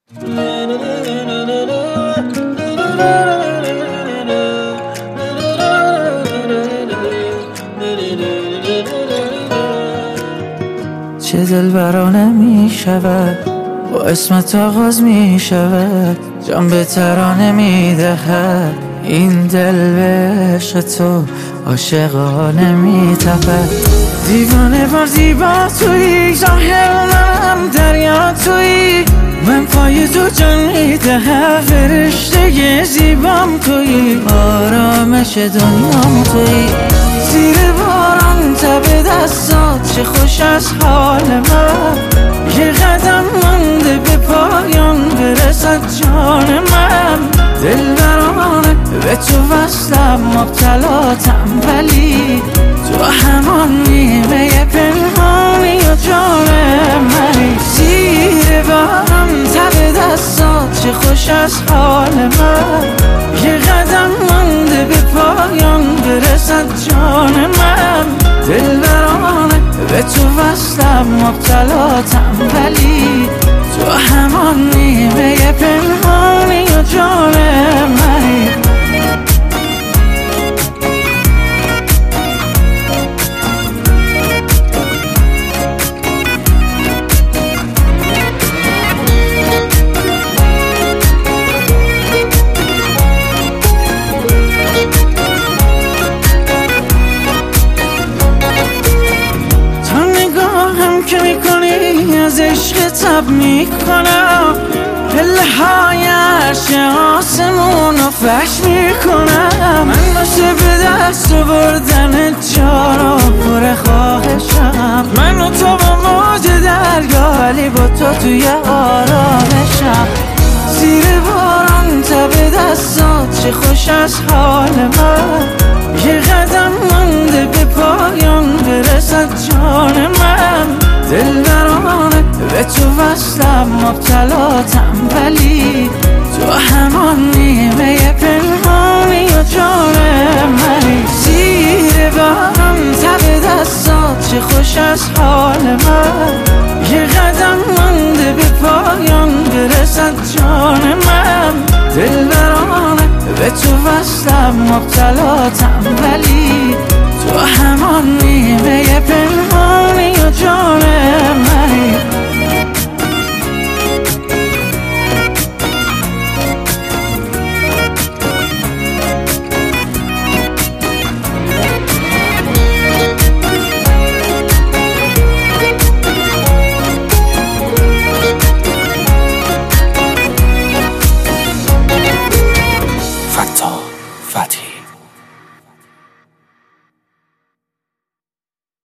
چه دلبرانه می شود با اسمت آغاز می شود، جان به ترانه می دهد این دل به عشق تو عاشقانه می تپد. دیوانه بار زیبا تویی، ظاهر منم دریا تویی، من پای تو جان می دهم، فرشته زیبام تویی، آرامش دنیام تویی. زیر باران تب دستات چه خوش از حال من، یه قدم مونده به پایان برسد جان من. دلبرانه به تو وصلم، مبتلاتم ولی تو همان نیمه پنهانی و جان منی. زیر باران تب دستات چه خوش از حال من، یه قدم مونده به پایان برسد جان من. دلبرانه به تو وصلم، مبتلاتم ولی تو همان نیمه پنهانی و جان منی. که میکنی از عشق تب میکنم، پله های عرش آسمون رو فش میکنم. من باشه به دست بردن جارو پر خواهشم، من و تو با موج دریا ولی با تو توی آرامشم. زیر باران تب دستات چه خوش از حال من، یه قدم مونده به پایان برسد جان من. دلبرانه به تو وصلم، مبتلاتم ولی تو همان نیمه پنهانی و جان منی. زیر باران تب دستات چه خوش از حال من، یه قدم مونده به پایان برسد جان من. دلبرانه به تو وصلم، مبتلاتم ولی تو همان نیمه پنهانی و جان منی. فتیح